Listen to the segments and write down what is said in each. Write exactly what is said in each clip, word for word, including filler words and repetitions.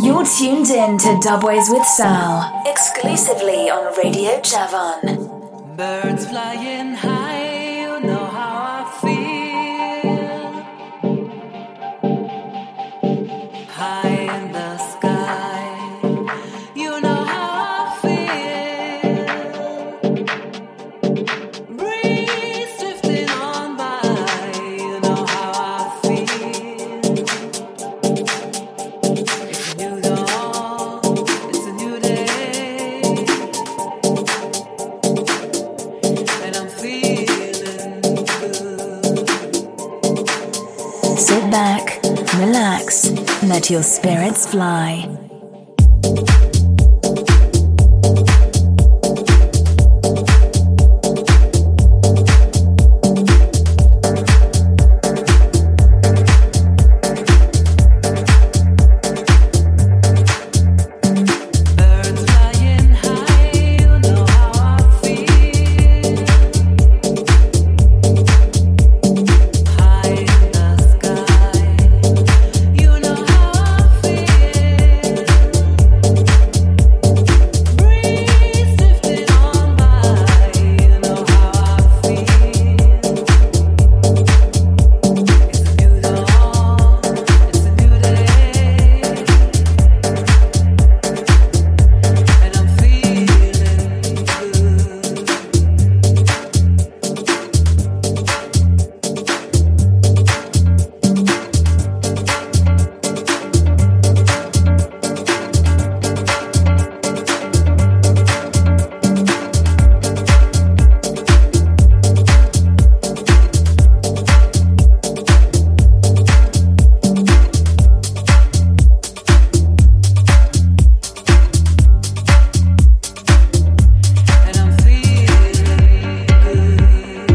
You're tuned in to Dubways with Sal, exclusively on Radio Javan. Birds flying high, you know how I feel. High in the sky, you know how I feel. Breeze drifting on by, you know how I feel. It's a new dawn, it's a new day, and I'm feeling good. Sit back, relax, let your spirits fly. Birds flying high, you know how I feel. High in the sky, you know how I feel. Breeze drifting on by, you know how I feel. It's a new dawn, it's a new day, and I'm feeling good. And I'm feeling good.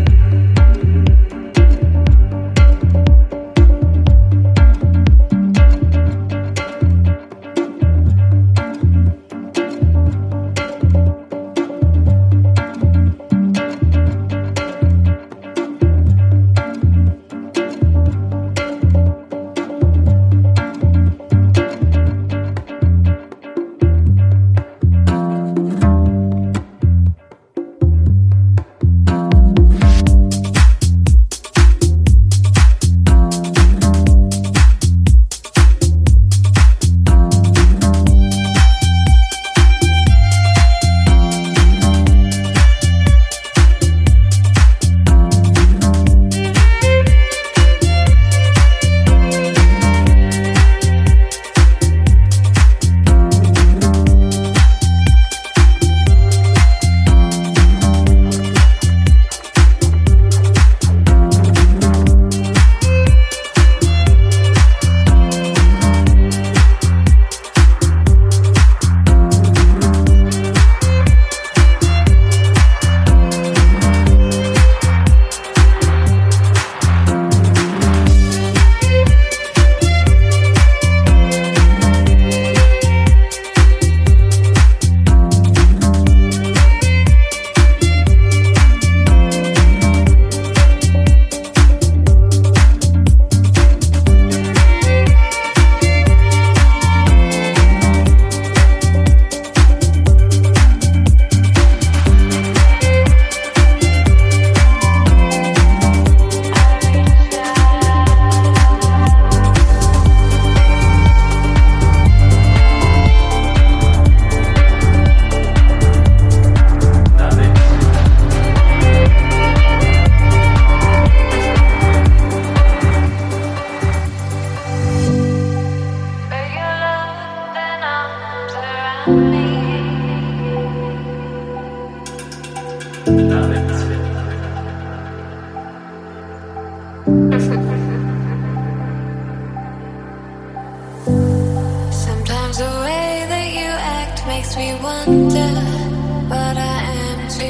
Sometimes the way that you act makes me wonder what I am to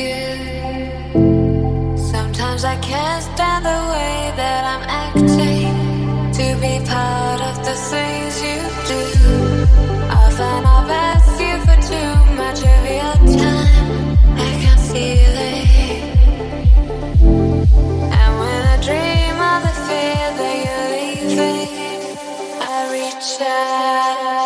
you. Sometimes I can't stand the way that I'm acting to be part of the things you do. Often I've asked you for too much of your time, I can feel it. And when I dream of the fear that you're leaving, I reach out.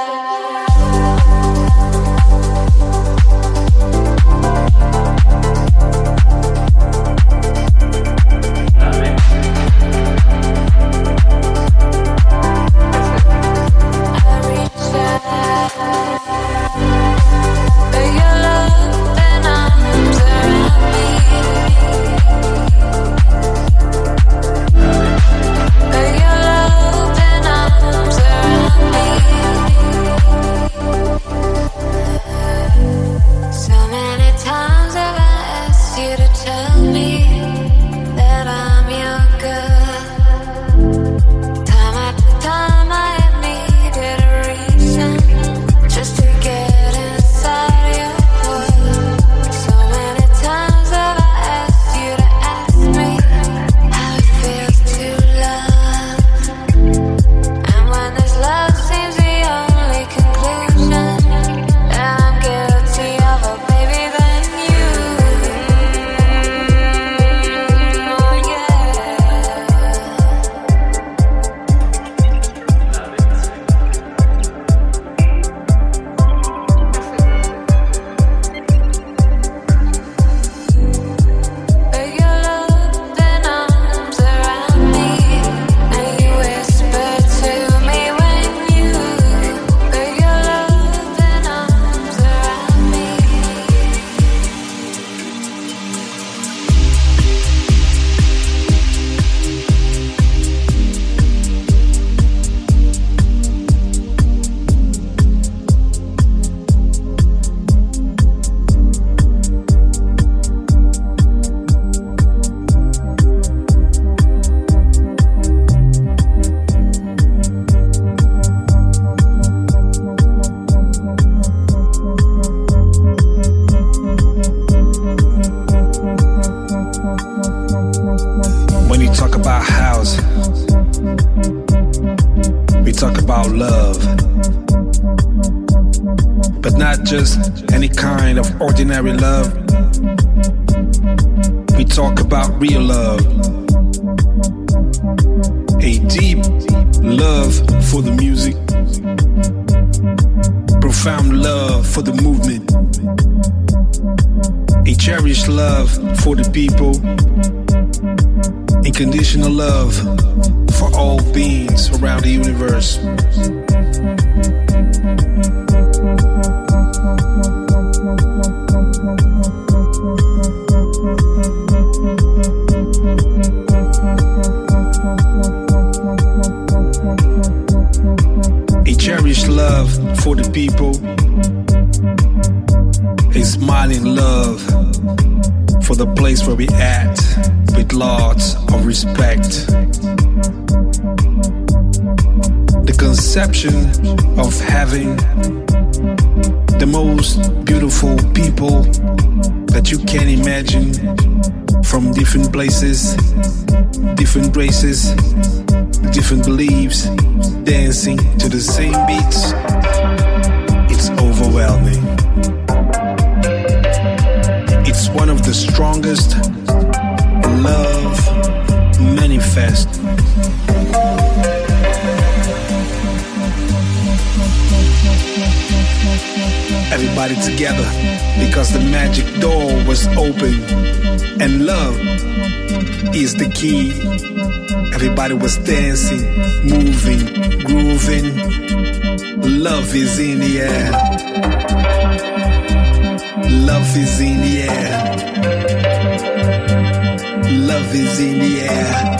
we talk about love. But not just any kind of ordinary love. We talk about real love. A deep love for the music. Profound love for the movement. A cherished love for the people. Unconditional love for all beings around the universe. A cherished love for the people. A smiling love for the place where we at, with lots of respect. The conception of having the most beautiful people that you can imagine, from different places, different races, different beliefs, dancing to the same beats. It's overwhelming. It's one of the strongest love manifest. Everybody together because the magic door was open and love is the key. Everybody was dancing, moving, grooving. Love is in the air. Love is in the air. Love is in the air.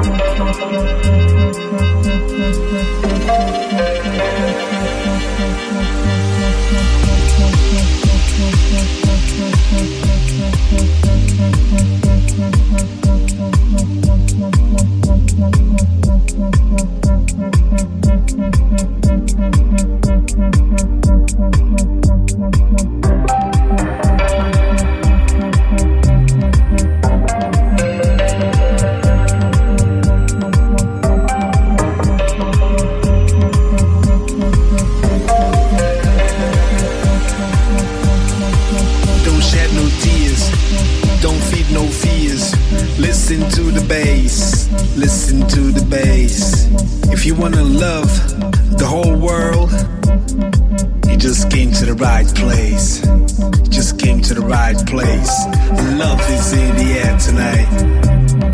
Listen to the bass. If you wanna love the whole world, you just came to the right place. You just came to the right place. Love is in the air tonight.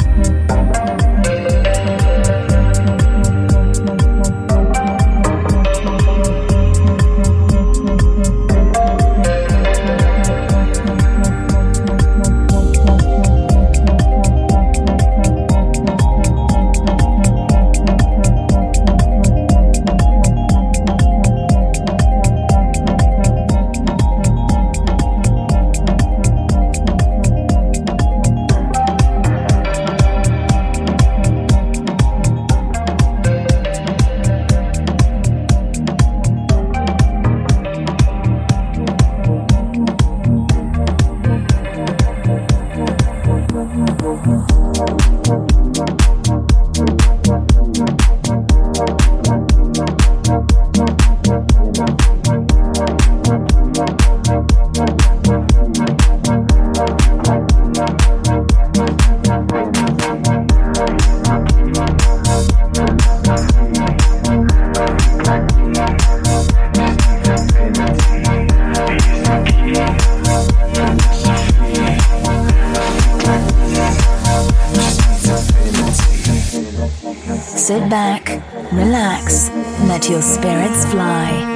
Sit back, relax, let your spirits fly.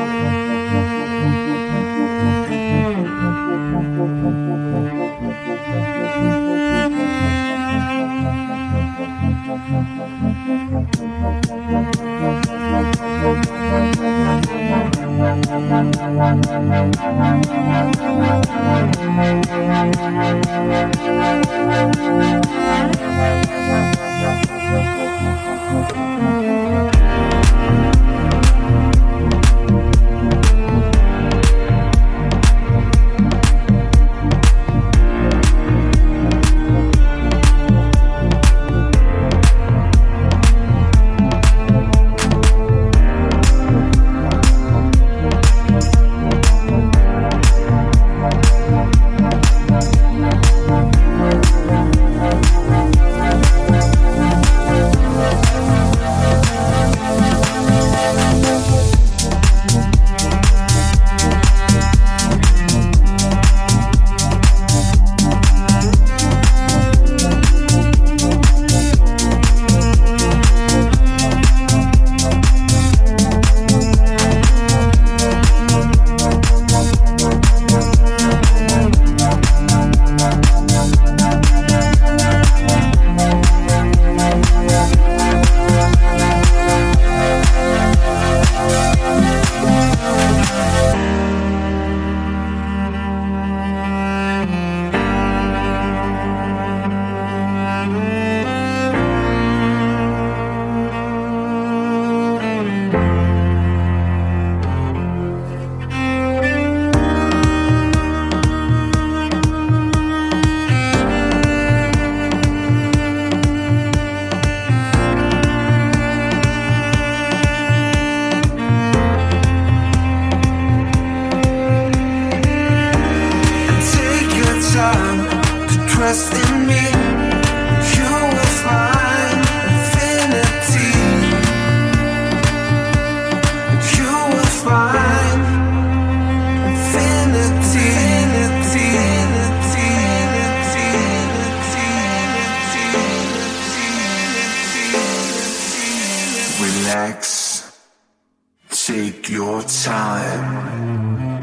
take your time.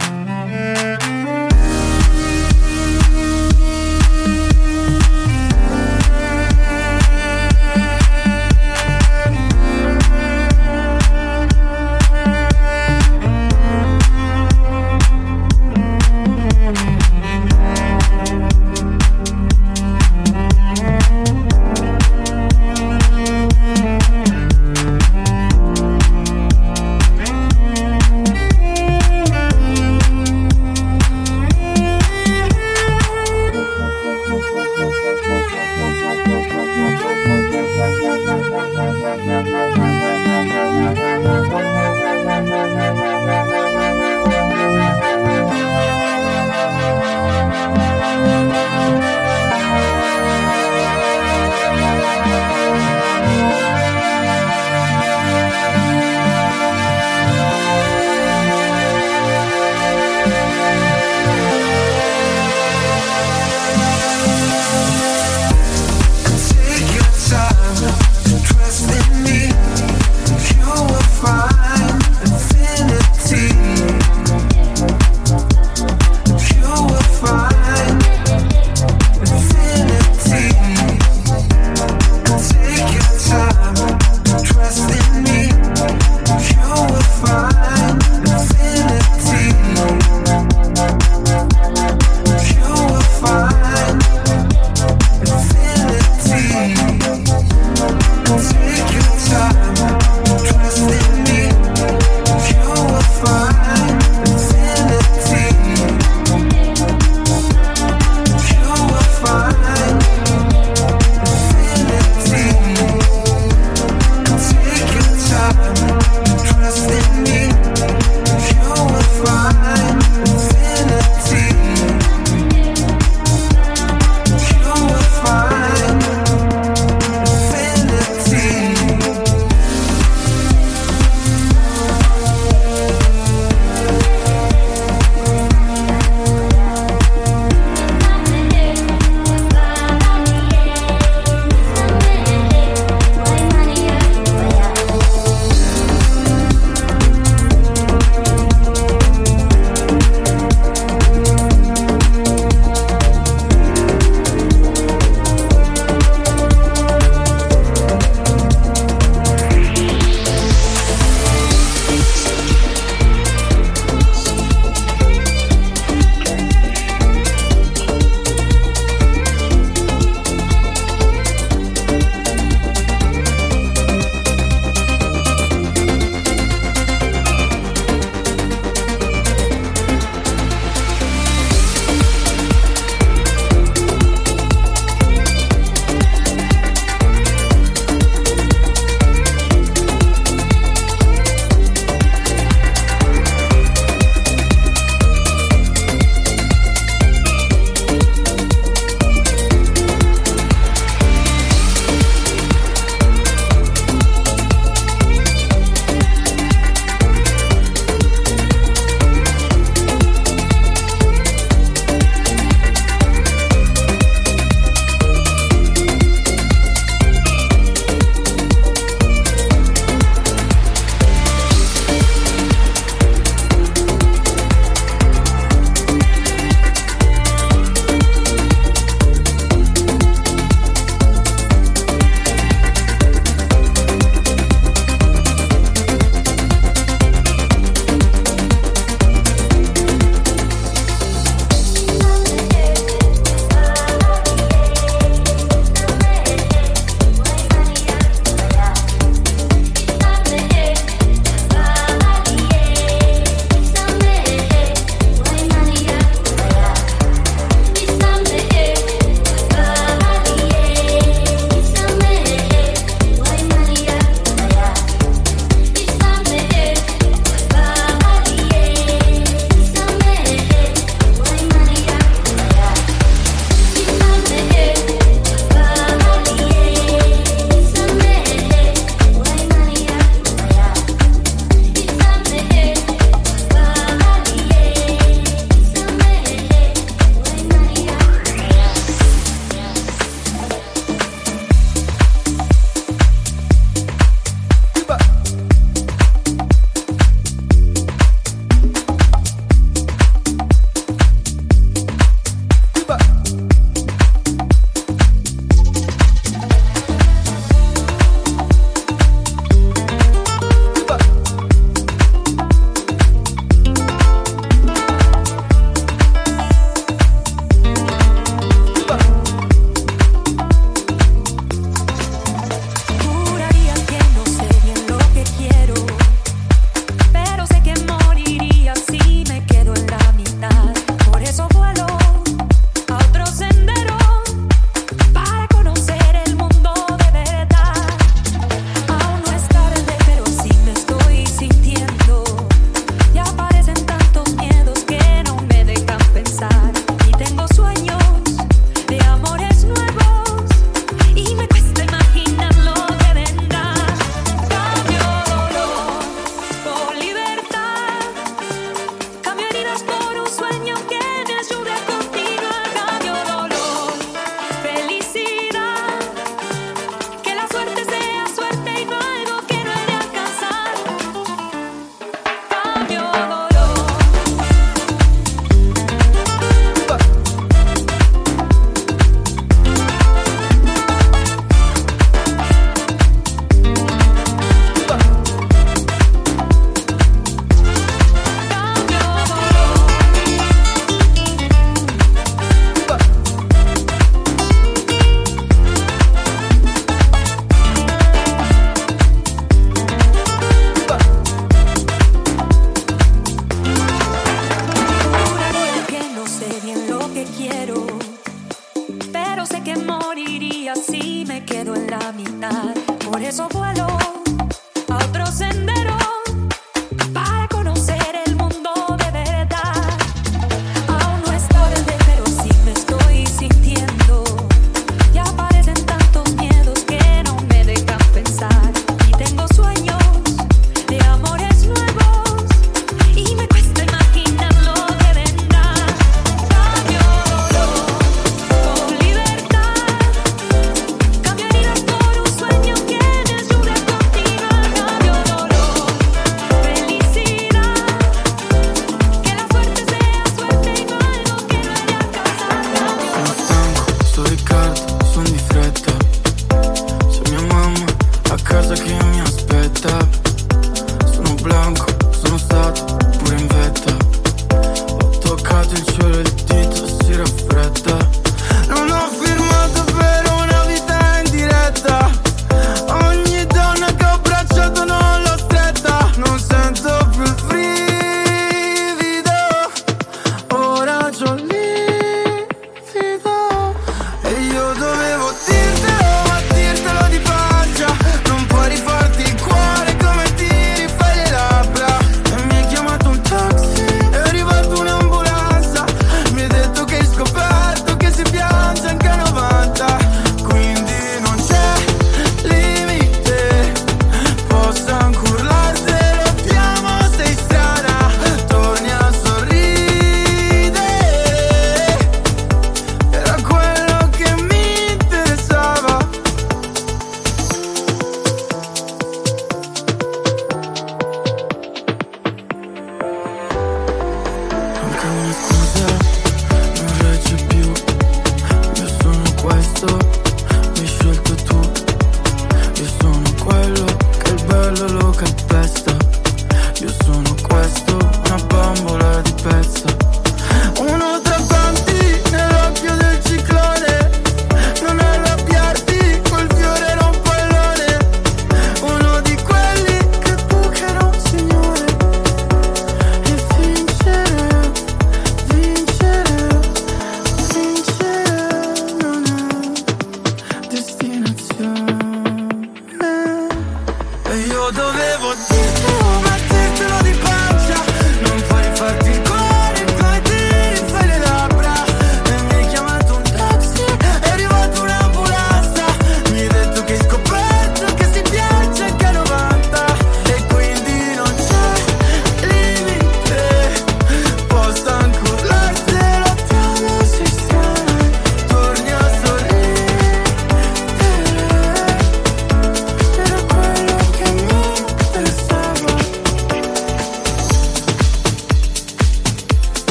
Thank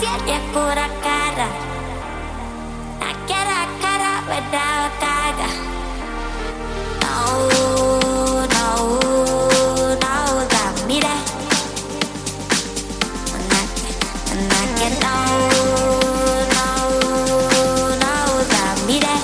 siete pura cara. I get a cara without gaga. No, no, no, got me there. And I can, and I can, no, no, no, got me there.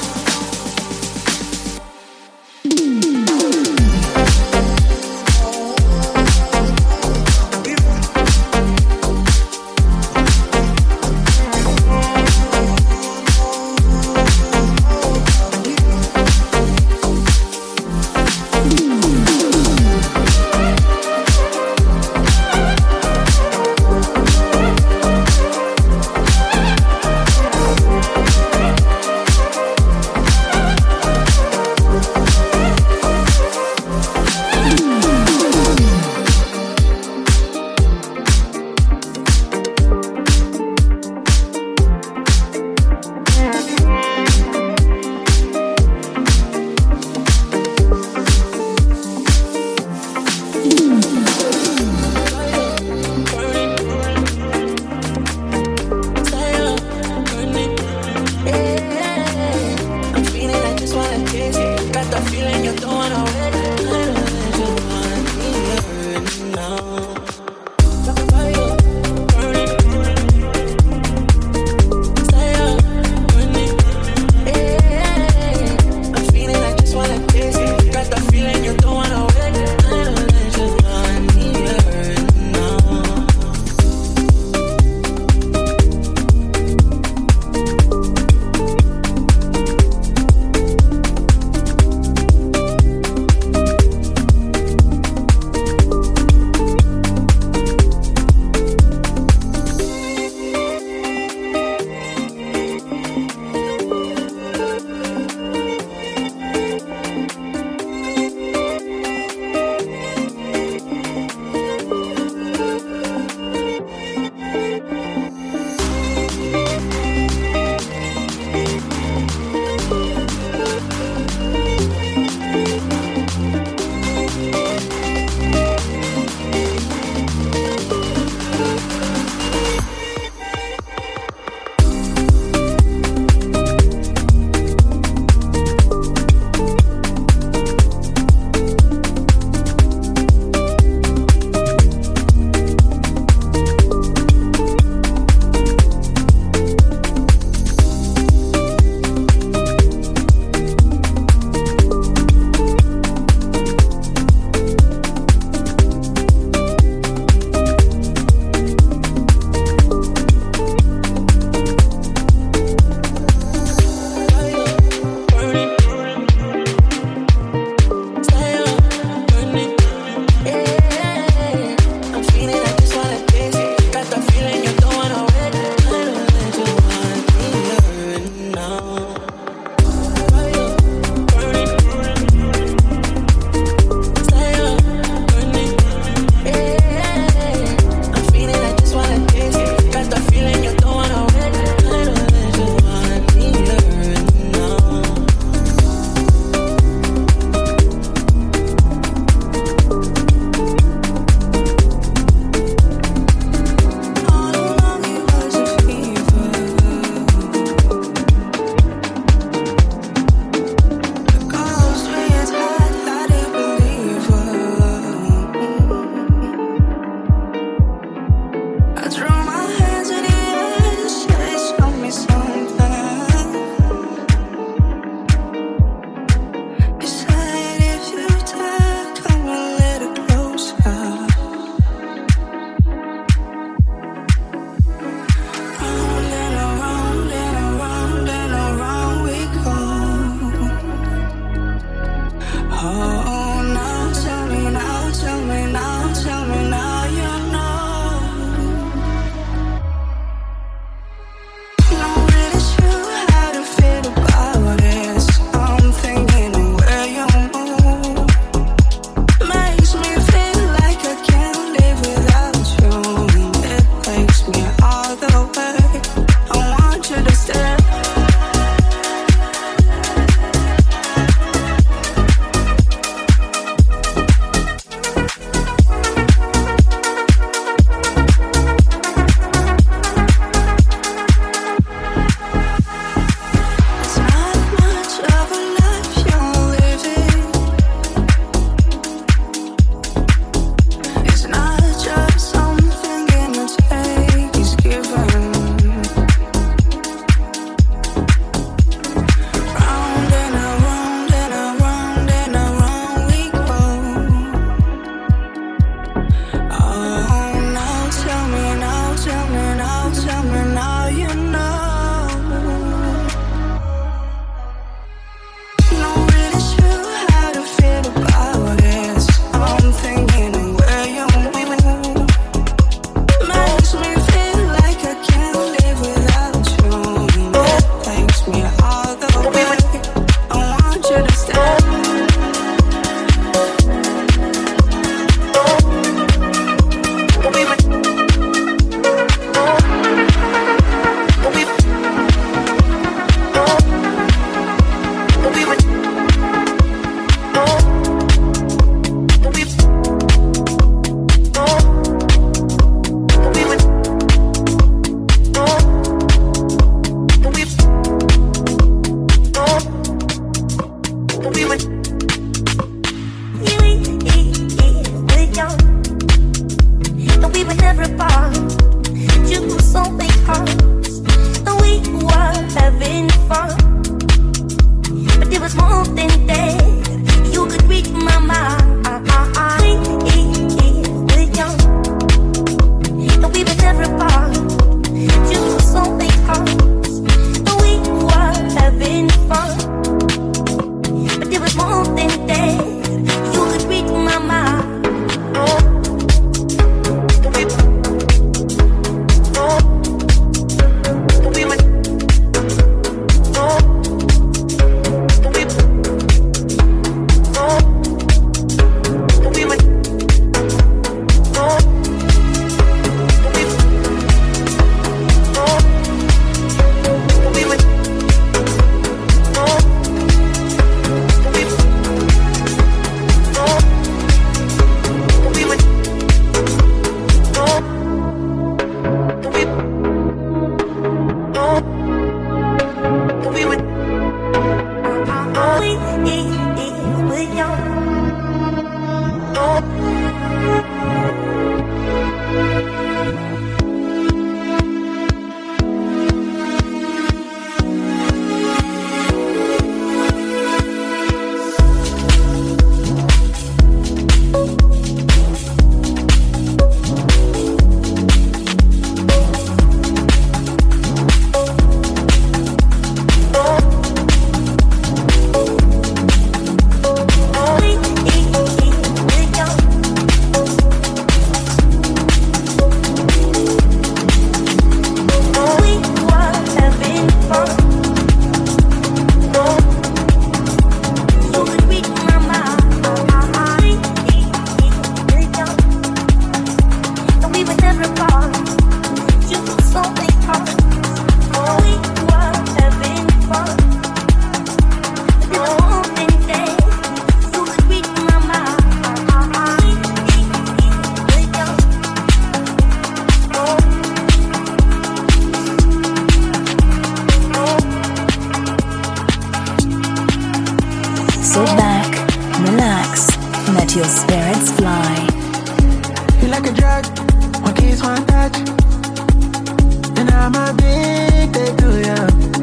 spirits fly. You like a drug, one kiss, one touch, and I'm addicted to you.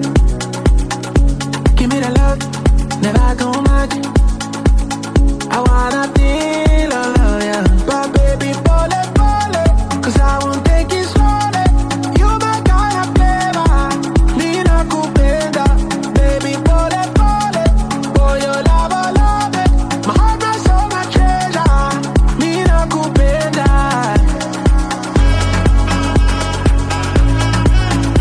Give me the love, never too much. I wanna feel all of you, but baby, pull it, pull it, 'cause I won't take it slowly. You my kind of flavor, Nina Kupenda. Baby, pull it, pull it, boy, you love, I love it. My heart, my soul, my treasure, Nina Kupenda.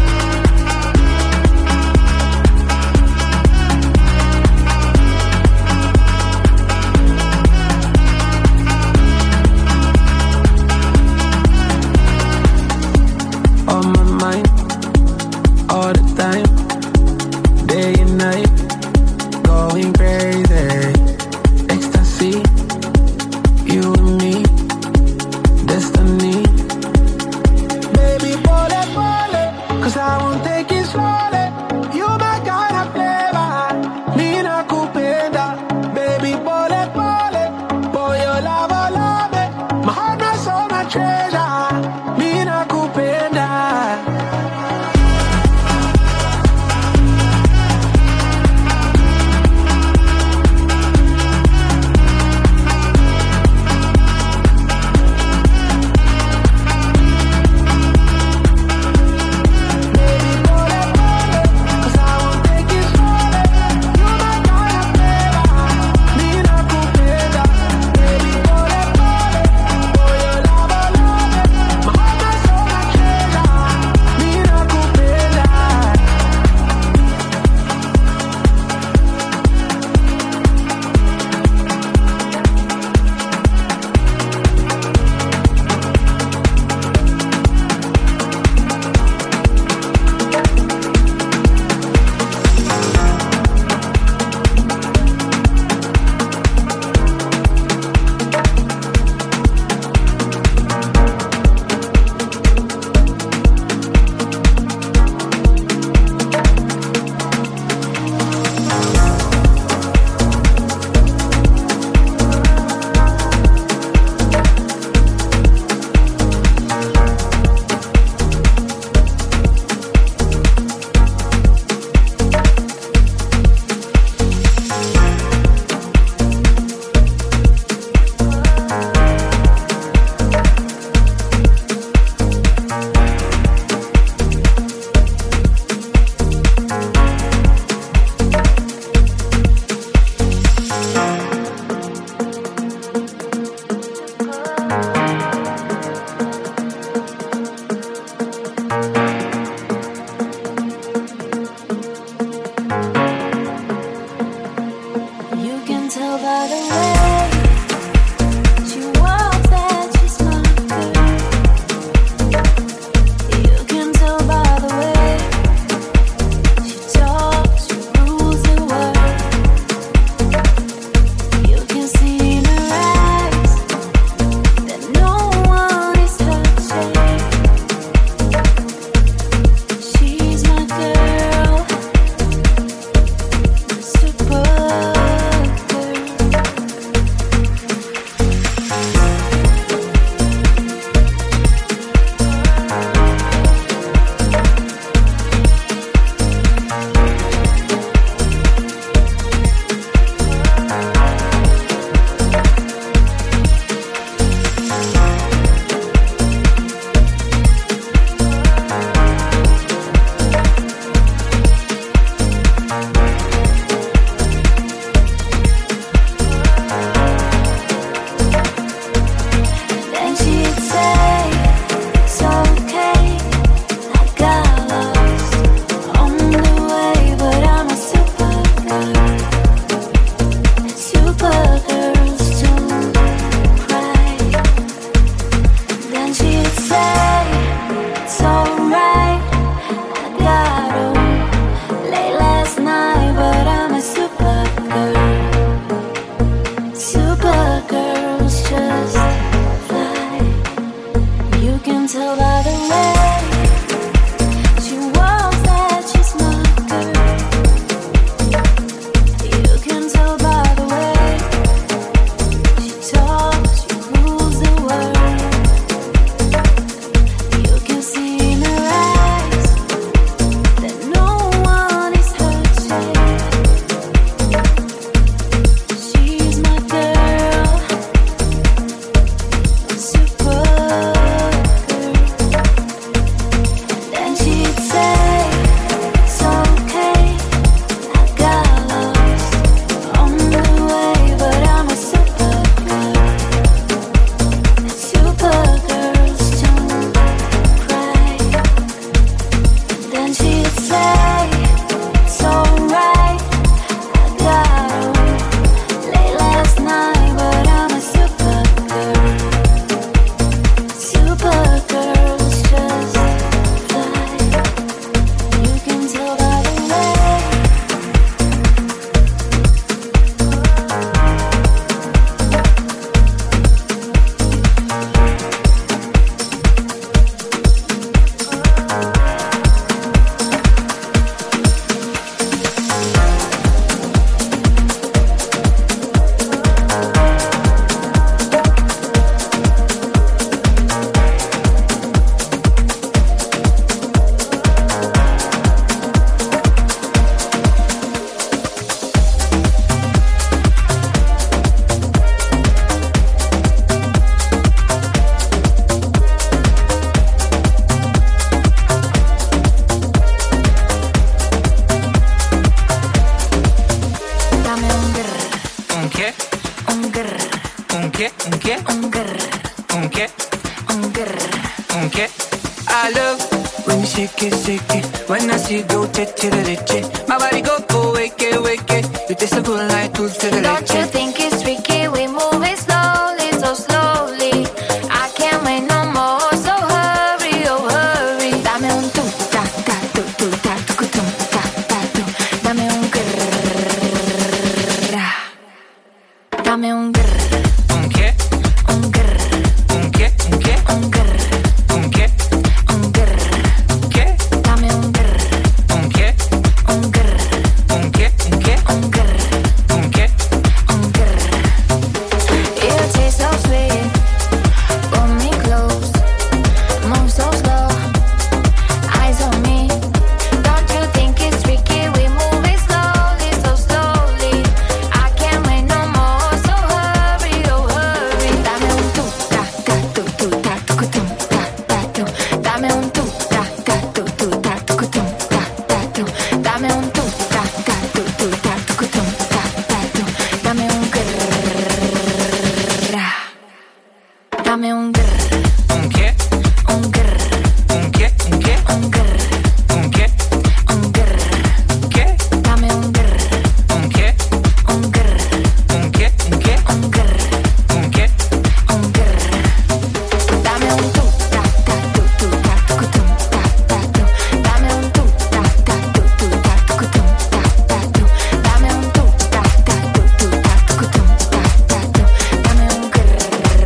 When you shake it, shake it. When I see you go, che-che-re-che. My body go, go, wake it, wake it. You taste so good like dulce de Don't you leche. think it's tricky? We move it slowly, so slowly. I can't wait no more, so hurry, oh hurry. Dame un tu, ta, ta, tu, tu, ta, tu, tu, ta, ta, tu. Dame un grrrr. Dame un grrr. Un che? Un grrr. Un che? Un che? Un grrr. Un che? Un grrr. Che? Dame un grrr. Un che? Un grrr. Un che? Un che? Un grrr. Un che? Un grrr. You taste so sweet. Pull me close. Move so slow. Eyes on me. Don't you think it's tricky? We move it slowly, so slowly. I can't wait no more, so hurry, oh hurry. Dame un tu, ta, ta, tu, tu, ta, tu, tu, ta, ta, tu. Dame un tu, ta, ta, tu, tu, ta, tu, tu, ta, ta, tu. Dame un tu, ta, ta, tu, tu, ta, tu, tu, ta, ta, tu. Dame un grrrr. Dame un grrr. Un che? Un grrr. Un che? Un che? Un grrr. Un che? Un grrr. Che? Dame un grrr. Un che? Un grrr. Un che? Un che? Un grrr. Un che? Un grrr. Dame un tu, ta, ta, tu, tu, ta, tu, tu, ta, ta, tu. Dame un tu, ta, ta, tu, tu, ta, tu, tu, ta, ta, tu. Dame un tu, ta, ta, tu, tu, ta, tu, tu, ta, ta, tu. Dame un grrr.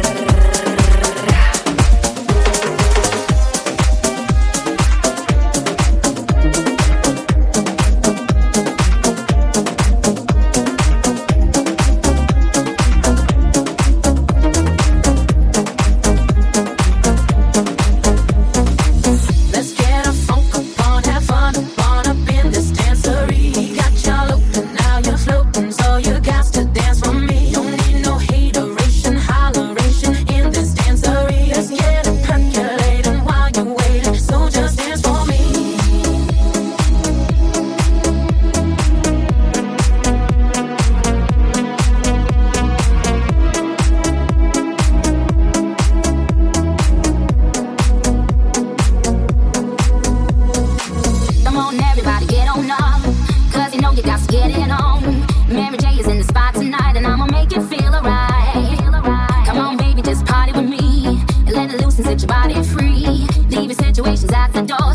Let's get a funk up on, have fun, fun up in this dancery. Got y'all open, now you're floating, so you got to dance for me. Don't need no hateration, holleration in this dancery. Let's get it percolating while you're waiting, so just dance for me. Come on, everybody, get on up. Cause you know you got to get it on. Mary J is in the spot tonight, and I'ma make you feel alright. Come on, baby, just party with me. And let it loose and set your body free. Leave your situations at the door.